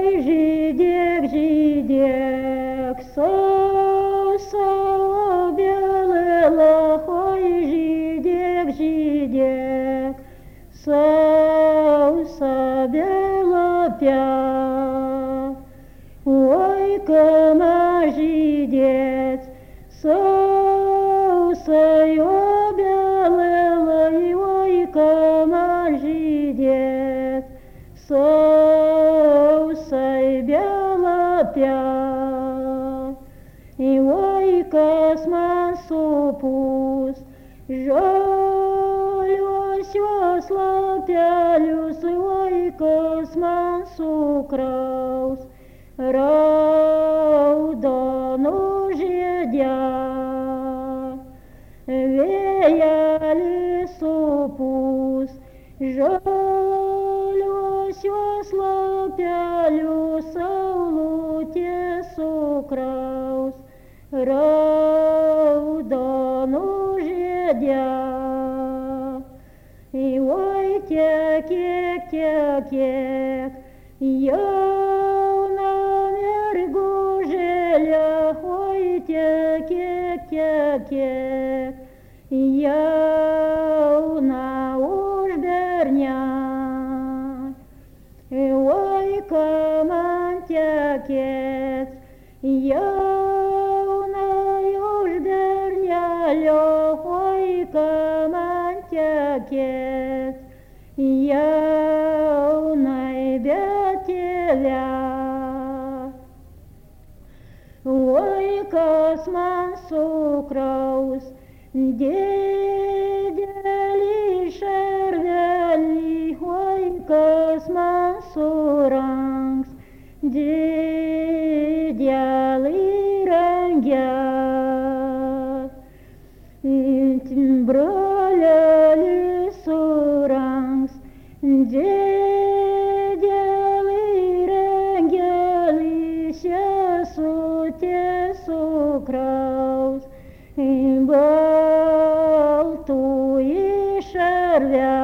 žydėk, sausa obelėla, oi, žydėk, sausa belapia. Oi, kama žydėt, sausai obelėla, oi, kama žydėt, sausai belapia. Oi, kas man supūs, žaliuosios lapelius, oi, kas man sukraus, raudonų žiedė. Vėjelis supūs, žaliuosios lapelius, saulutė sukraus, raudonų žiedė. Oi, tekėk, jauna mergužėlė, oi, tekėk, jauna užbernė. Oi, ką man tekėt, jauna užbernelė, oi, ką man tekėt, jaunai betėlė. Oi, kas man sukraus, didelį šarvelį, oi, kas man surangs, didelį rangę. Brolelį surangs, didelį rangelį, sesutė sukraus, baltųjį šarvelį.